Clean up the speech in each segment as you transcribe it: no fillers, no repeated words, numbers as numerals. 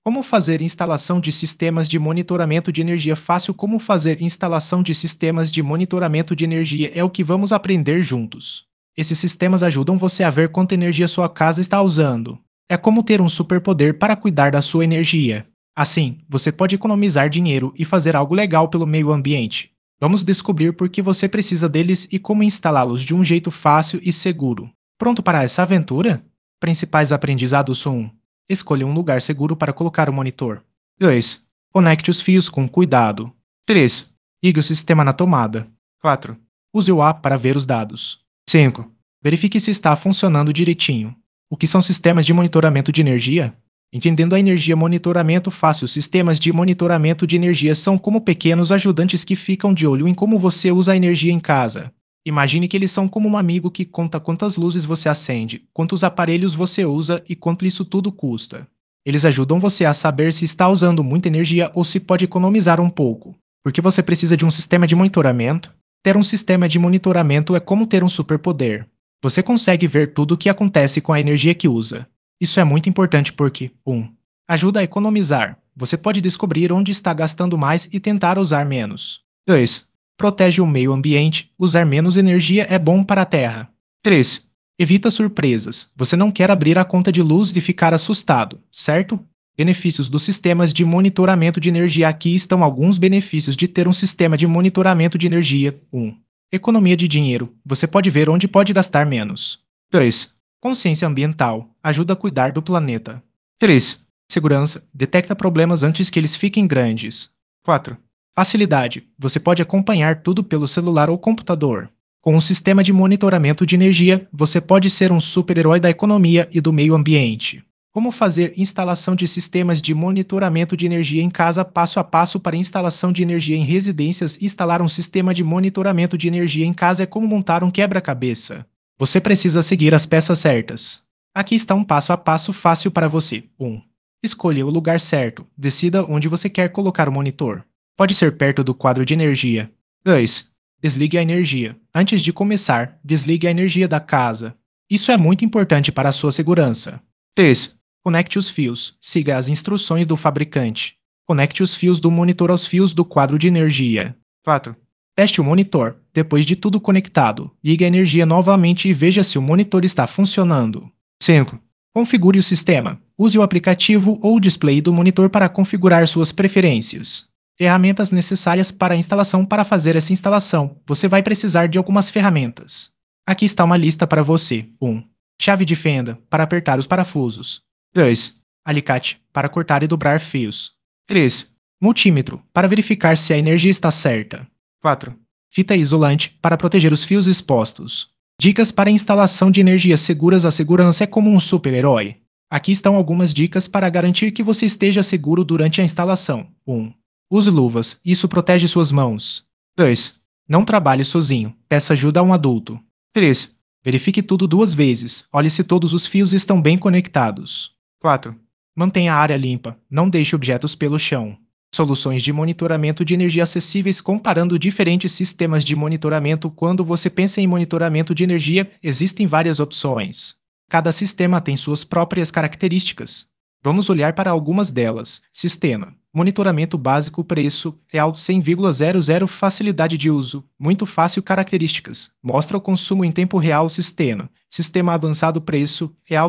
Como fazer instalação de sistemas de monitoramento de energia fácil? Como fazer instalação de sistemas de monitoramento de energia é o que vamos aprender juntos. Esses sistemas ajudam você a ver quanta energia sua casa está usando. É como ter um superpoder para cuidar da sua energia. Assim, você pode economizar dinheiro e fazer algo legal pelo meio ambiente. Vamos descobrir por que você precisa deles e como instalá-los de um jeito fácil e seguro. Pronto para essa aventura? Principais aprendizados 1. Escolha um lugar seguro para colocar o monitor. 2. Conecte os fios com cuidado. 3. Ligue o sistema na tomada. 4. Use o app para ver os dados. 5. Verifique se está funcionando direitinho. O que são sistemas de monitoramento de energia? Entendendo a energia monitoramento fácil, sistemas de monitoramento de energia são como pequenos ajudantes que ficam de olho em como você usa a energia em casa. Imagine que eles são como um amigo que conta quantas luzes você acende, quantos aparelhos você usa e quanto isso tudo custa. Eles ajudam você a saber se está usando muita energia ou se pode economizar um pouco. Por que você precisa de um sistema de monitoramento? Ter um sistema de monitoramento é como ter um superpoder. Você consegue ver tudo o que acontece com a energia que usa. Isso é muito importante porque 1. Ajuda a economizar. Você pode descobrir onde está gastando mais e tentar usar menos. 2. Protege o meio ambiente. Usar menos energia é bom para a Terra. 3. Evita surpresas. Você não quer abrir a conta de luz e ficar assustado, certo? Benefícios dos sistemas de monitoramento de energia. Aqui estão alguns benefícios de ter um sistema de monitoramento de energia. 1. Economia de dinheiro. Você pode ver onde pode gastar menos. 2. Consciência ambiental. Ajuda a cuidar do planeta. 3. Segurança. Detecta problemas antes que eles fiquem grandes. 4. Facilidade. Você pode acompanhar tudo pelo celular ou computador. Com um sistema de monitoramento de energia, você pode ser um super-herói da economia e do meio ambiente. Como fazer instalação de sistemas de monitoramento de energia em casa? Passo a passo para instalação de energia em residências. Instalar um sistema de monitoramento de energia em casa é como montar um quebra-cabeça. Você precisa seguir as peças certas. Aqui está um passo a passo fácil para você. 1. Escolha o lugar certo. Decida onde você quer colocar o monitor. Pode ser perto do quadro de energia. 2. Desligue a energia. Antes de começar, desligue a energia da casa. Isso é muito importante para a sua segurança. 3. Conecte os fios. Siga as instruções do fabricante. Conecte os fios do monitor aos fios do quadro de energia. 4. Teste o monitor. Depois de tudo conectado, ligue a energia novamente e veja se o monitor está funcionando. 5. Configure o sistema. Use o aplicativo ou o display do monitor para configurar suas preferências. Ferramentas necessárias para a instalação. Para fazer essa instalação, você vai precisar de algumas ferramentas. Aqui está uma lista para você. 1. Chave de fenda, para apertar os parafusos. 2. Alicate, para cortar e dobrar fios. 3. Multímetro, para verificar se a energia está certa. 4. Fita isolante, para proteger os fios expostos. Dicas para instalação de energias seguras. A segurança é como um super-herói. Aqui estão algumas dicas para garantir que você esteja seguro durante a instalação. 1. Use luvas, isso protege suas mãos. 2. Não trabalhe sozinho, peça ajuda a um adulto. 3. Verifique tudo 2 vezes, olhe se todos os fios estão bem conectados. 4. Mantenha a área limpa, não deixe objetos pelo chão. Soluções de monitoramento de energia acessíveis. Comparando diferentes sistemas de monitoramento. Quando você pensa em monitoramento de energia, existem várias opções. Cada sistema tem suas próprias características. Vamos olhar para algumas delas. Sistema. Monitoramento básico. Preço real 100,00. Facilidade de uso. Muito fácil. Características. Mostra o consumo em tempo real. Sistema avançado. Preço real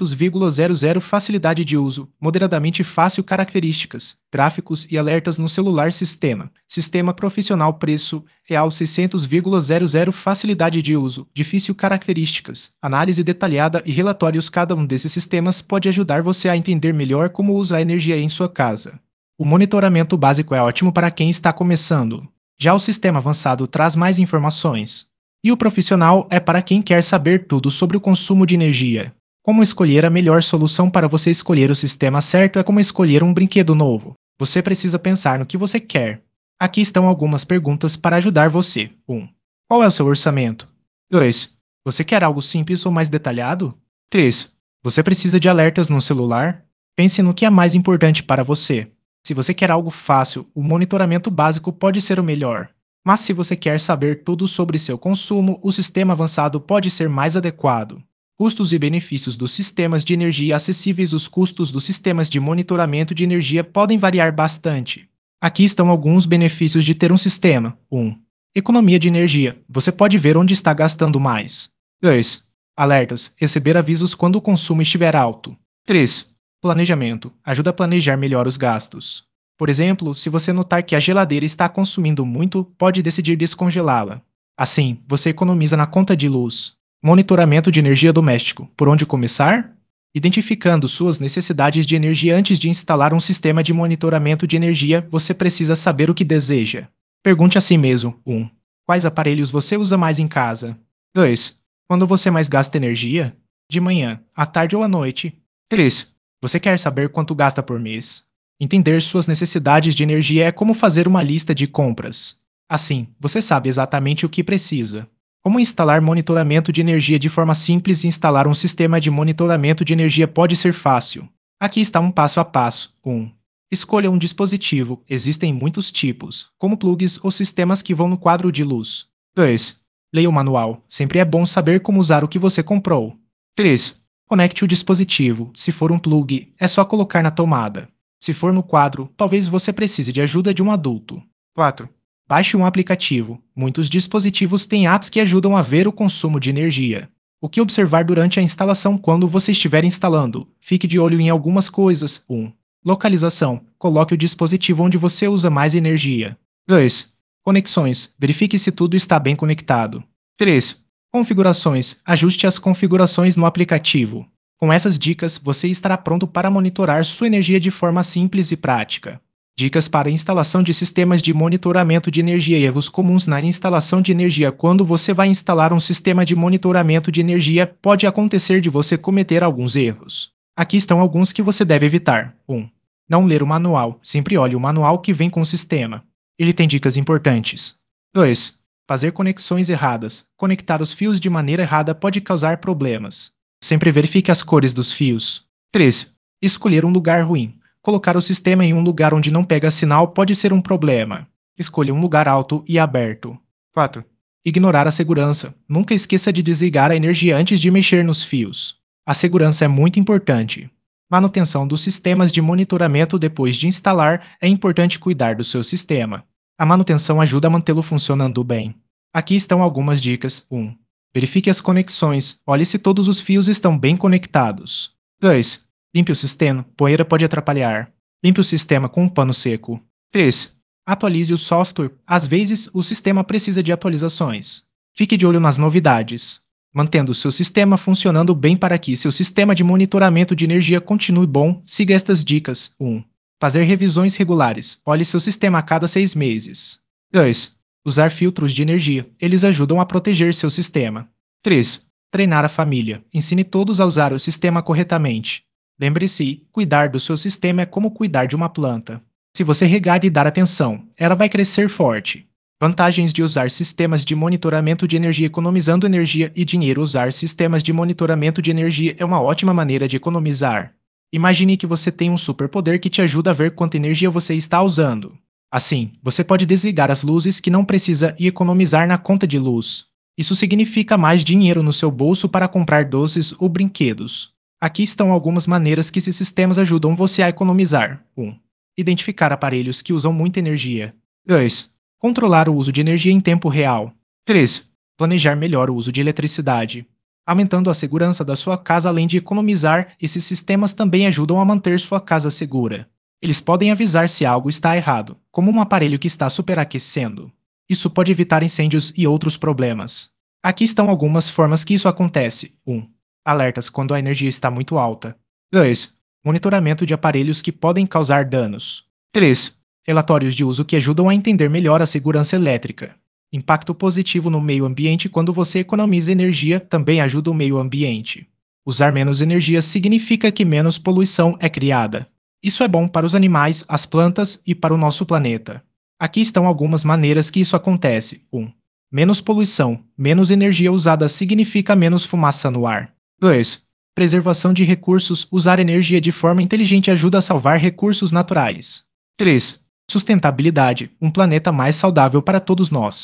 300,00. Facilidade de uso. Moderadamente fácil. Características. Gráficos e alertas no celular. Sistema profissional. Preço real 600,00. Facilidade de uso. Difícil. Características. Análise detalhada e relatórios. Cada um desses sistemas pode ajudar você a entender melhor como usar a energia em sua casa. O monitoramento básico é ótimo para quem está começando. Já o sistema avançado traz mais informações. E o profissional é para quem quer saber tudo sobre o consumo de energia. Como escolher a melhor solução? Para você escolher o sistema certo é como escolher um brinquedo novo. Você precisa pensar no que você quer. Aqui estão algumas perguntas para ajudar você. 1. Qual é o seu orçamento? 2. Você quer algo simples ou mais detalhado? 3. Você precisa de alertas no celular? Pense no que é mais importante para você. Se você quer algo fácil, o monitoramento básico pode ser o melhor. Mas se você quer saber tudo sobre seu consumo, o sistema avançado pode ser mais adequado. Custos e benefícios dos sistemas de energia acessíveis. Os custos dos sistemas de monitoramento de energia podem variar bastante. Aqui estão alguns benefícios de ter um sistema. 1. Economia de energia. Você pode ver onde está gastando mais. 2. Alertas. Receber avisos quando o consumo estiver alto. 3. Planejamento. Ajuda a planejar melhor os gastos. Por exemplo, se você notar que a geladeira está consumindo muito, pode decidir descongelá-la. Assim, você economiza na conta de luz. Monitoramento de energia doméstico. Por onde começar? Identificando suas necessidades de energia antes de instalar um sistema de monitoramento de energia, você precisa saber o que deseja. Pergunte a si mesmo: 1. Quais aparelhos você usa mais em casa? 2. Quando você mais gasta energia? De manhã, à tarde ou à noite? 3. Você quer saber quanto gasta por mês? Entender suas necessidades de energia é como fazer uma lista de compras. Assim, você sabe exatamente o que precisa. Como instalar monitoramento de energia de forma simples? Instalar um sistema de monitoramento de energia pode ser fácil. Aqui está um passo a passo. 1. Escolha um dispositivo. Existem muitos tipos, como plugs ou sistemas que vão no quadro de luz. 2. Leia o manual. Sempre é bom saber como usar o que você comprou. 3. Conecte o dispositivo. Se for um plug, é só colocar na tomada. Se for no quadro, talvez você precise de ajuda de um adulto. 4. Baixe um aplicativo. Muitos dispositivos têm apps que ajudam a ver o consumo de energia. O que observar durante a instalação? Quando você estiver instalando, fique de olho em algumas coisas. 1. Localização. Coloque o dispositivo onde você usa mais energia. 2. Conexões. Verifique se tudo está bem conectado. 3. Configurações. Ajuste as configurações no aplicativo. Com essas dicas, você estará pronto para monitorar sua energia de forma simples e prática. Dicas para instalação de sistemas de monitoramento de energia. Erros comuns na instalação de energia. Quando você vai instalar um sistema de monitoramento de energia, pode acontecer de você cometer alguns erros. Aqui estão alguns que você deve evitar. 1. Não ler o manual. Sempre olhe o manual que vem com o sistema. Ele tem dicas importantes. 2. Fazer conexões erradas. Conectar os fios de maneira errada pode causar problemas. Sempre verifique as cores dos fios. 3. Escolher um lugar ruim. Colocar o sistema em um lugar onde não pega sinal pode ser um problema. Escolha um lugar alto e aberto. 4. Ignorar a segurança. Nunca esqueça de desligar a energia antes de mexer nos fios. A segurança é muito importante. Manutenção dos sistemas de monitoramento. Depois de instalar, é importante cuidar do seu sistema. A manutenção ajuda a mantê-lo funcionando bem. Aqui estão algumas dicas. 1. Verifique as conexões. Olhe se todos os fios estão bem conectados. 2. Limpe o sistema. Poeira pode atrapalhar. Limpe o sistema com um pano seco. 3. Atualize o software. Às vezes, o sistema precisa de atualizações. Fique de olho nas novidades. Mantendo o seu sistema funcionando bem. Para que seu sistema de monitoramento de energia continue bom, siga estas dicas. 1. Fazer revisões regulares. Olhe seu sistema a cada 6 meses. 2. Usar filtros de energia. Eles ajudam a proteger seu sistema. 3. Treinar a família. Ensine todos a usar o sistema corretamente. Lembre-se, cuidar do seu sistema é como cuidar de uma planta. Se você regar e dar atenção, ela vai crescer forte. Vantagens de usar sistemas de monitoramento de energia. Economizando energia e dinheiro. Usar sistemas de monitoramento de energia é uma ótima maneira de economizar. Imagine que você tem um superpoder que te ajuda a ver quanta energia você está usando. Assim, você pode desligar as luzes que não precisa e economizar na conta de luz. Isso significa mais dinheiro no seu bolso para comprar doces ou brinquedos. Aqui estão algumas maneiras que esses sistemas ajudam você a economizar. 1. Identificar aparelhos que usam muita energia. 2. Controlar o uso de energia em tempo real. 3. Planejar melhor o uso de eletricidade. Aumentando a segurança da sua casa. Além de economizar, esses sistemas também ajudam a manter sua casa segura. Eles podem avisar se algo está errado, como um aparelho que está superaquecendo. Isso pode evitar incêndios e outros problemas. Aqui estão algumas formas que isso acontece. 1. Alertas quando a energia está muito alta. 2. Monitoramento de aparelhos que podem causar danos. 3. Relatórios de uso que ajudam a entender melhor a segurança elétrica. Impacto positivo no meio ambiente. Quando você economiza energia, também ajuda o meio ambiente. Usar menos energia significa que menos poluição é criada. Isso é bom para os animais, as plantas e para o nosso planeta. Aqui estão algumas maneiras que isso acontece. 1. Menos poluição. Menos energia usada significa menos fumaça no ar. 2. Preservação de recursos. Usar energia de forma inteligente ajuda a salvar recursos naturais. 3. Sustentabilidade. Um planeta mais saudável para todos nós.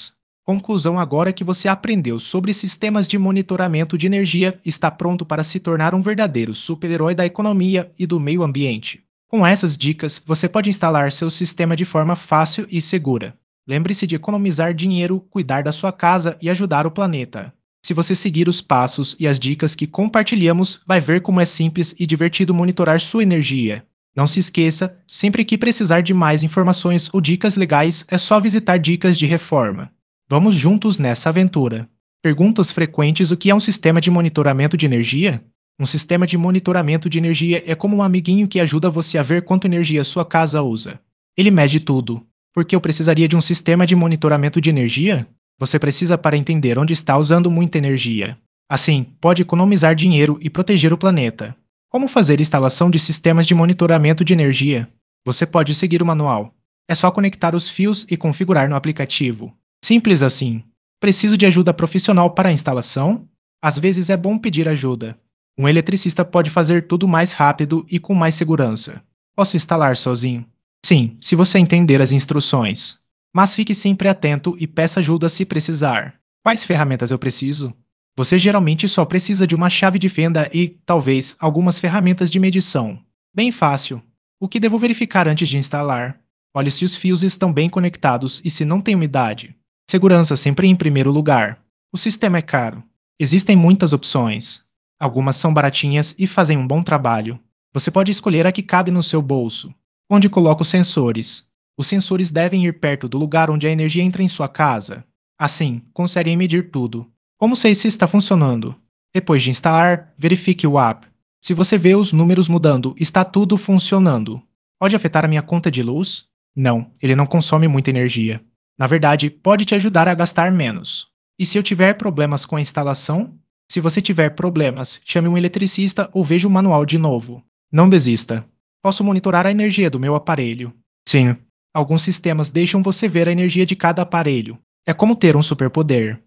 Conclusão: agora que você aprendeu sobre sistemas de monitoramento de energia, está pronto para se tornar um verdadeiro super-herói da economia e do meio ambiente. Com essas dicas, você pode instalar seu sistema de forma fácil e segura. Lembre-se de economizar dinheiro, cuidar da sua casa e ajudar o planeta. Se você seguir os passos e as dicas que compartilhamos, vai ver como é simples e divertido monitorar sua energia. Não se esqueça, sempre que precisar de mais informações ou dicas legais, é só visitar Dicas de Reforma. Vamos juntos nessa aventura. Perguntas frequentes: o que é um sistema de monitoramento de energia? Um sistema de monitoramento de energia é como um amiguinho que ajuda você a ver quanto energia sua casa usa. Ele mede tudo. Por que eu precisaria de um sistema de monitoramento de energia? Você precisa para entender onde está usando muita energia. Assim, pode economizar dinheiro e proteger o planeta. Como fazer instalação de sistemas de monitoramento de energia? Você pode seguir o manual. É só conectar os fios e configurar no aplicativo. Simples assim. Preciso de ajuda profissional para a instalação? Às vezes é bom pedir ajuda. Um eletricista pode fazer tudo mais rápido e com mais segurança. Posso instalar sozinho? Sim, se você entender as instruções. Mas fique sempre atento e peça ajuda se precisar. Quais ferramentas eu preciso? Você geralmente só precisa de uma chave de fenda e, talvez, algumas ferramentas de medição. Bem fácil. O que devo verificar antes de instalar? Olhe se os fios estão bem conectados e se não tem umidade. Segurança sempre em primeiro lugar. O sistema é caro. Existem muitas opções. Algumas são baratinhas e fazem um bom trabalho. Você pode escolher a que cabe no seu bolso. Onde coloca os sensores? Os sensores devem ir perto do lugar onde a energia entra em sua casa. Assim, conseguem medir tudo. Como sei se está funcionando? Depois de instalar, verifique o app. Se você vê os números mudando, está tudo funcionando. Pode afetar a minha conta de luz? Não, ele não consome muita energia. Na verdade, pode te ajudar a gastar menos. E se eu tiver problemas com a instalação? Se você tiver problemas, chame um eletricista ou veja o manual de novo. Não desista. Posso monitorar a energia do meu aparelho. Sim, alguns sistemas deixam você ver a energia de cada aparelho. É como ter um superpoder.